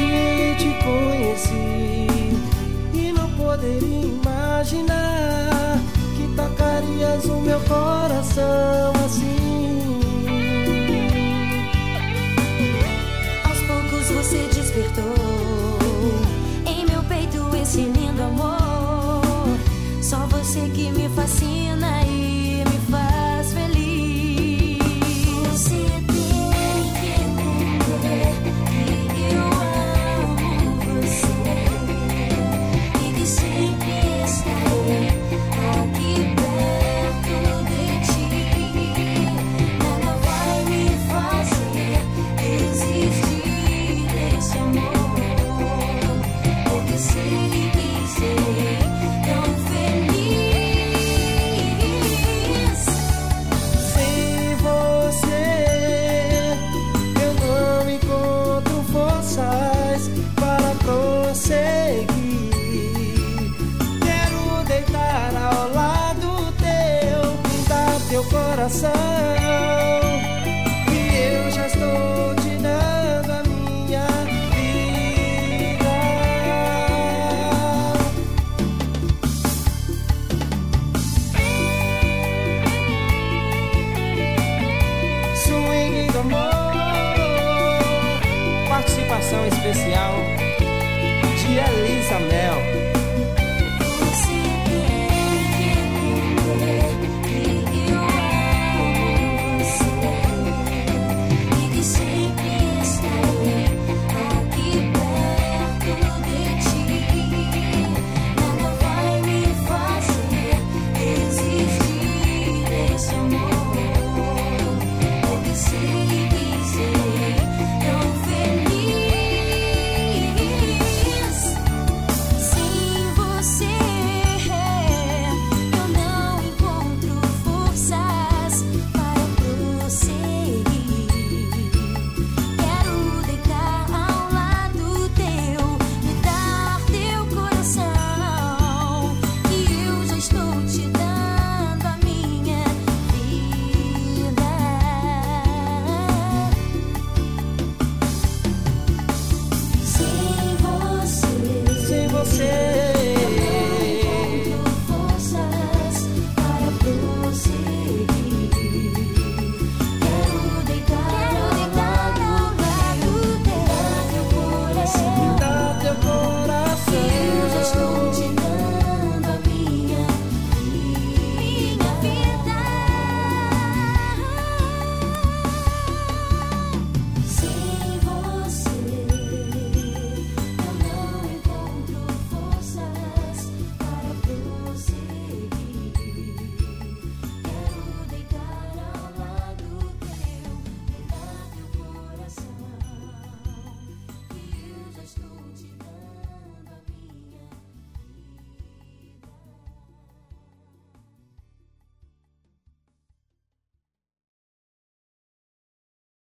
dia eu te conheci e não poderia imaginar que tocarias o meu coração assim. Aos poucos você despertou em meu peito esse lindo amor. Só você que me fascina e me faz feliz. Você tem que entender que eu amo você e que sempre estarei aqui perto de ti. Nada vai me fazer desistir desse amor, porque sei que serei tão feliz. Sem você eu não encontro forças para prosseguir. Quero deitar ao lado teu, pintar teu coração, que eu já estou te dando a minha vida. Swing do amor, participação especial